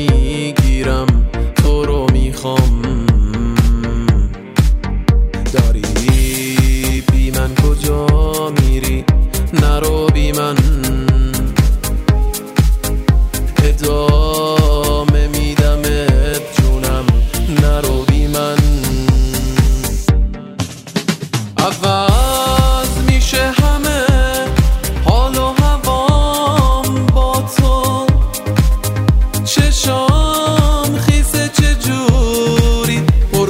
میگیرم، تو رو میخوام. داری بی من کجا میری؟ نرو بی من، ادامه میدمت جونم، نرو بی من. عوض میشه همه حال و هوام با تو، چشام خیسه چجوری پر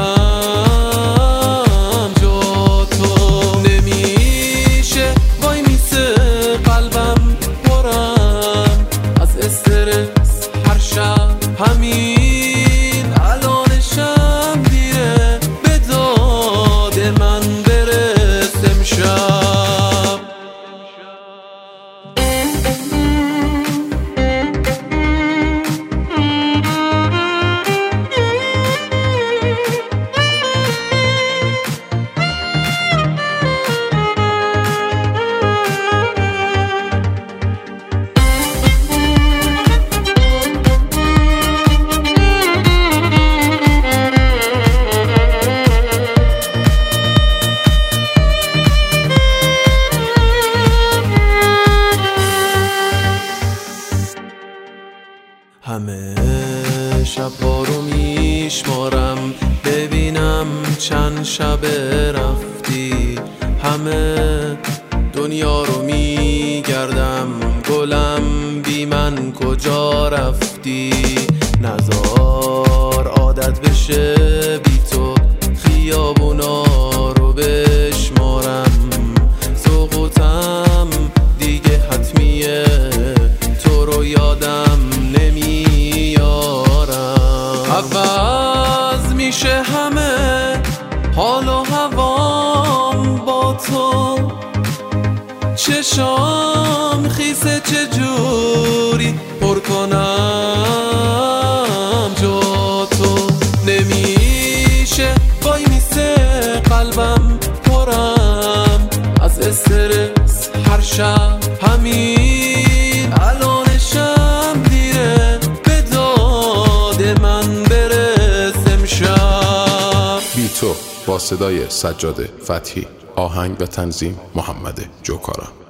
کنم جا تو. نمیشه وای میسه قلبم پرم از استرس هر شب، همین الانشم دیره، به داد من برس امشب. همه شب‌ها رو میشمارم ببینم چند شب رفتی، همه دنیا رو میگردم گلم بی من کجا رفتی. نزار عادت بشه بی تو خیابونا رو بشمارم، سقوطم دیگه حتمیه، تو رو یادم عوض میشه همه حال و هوام با تو، چشام خیسه چجوری پر کنم جا تو. نمیشه وای میسه قلبم پرم از استرس هر شب، همین الانشم دیره، به داد من برس امشب. بی تو با صدای سجاد فتحی، آهنگ و تنظیم محمد جوکارا.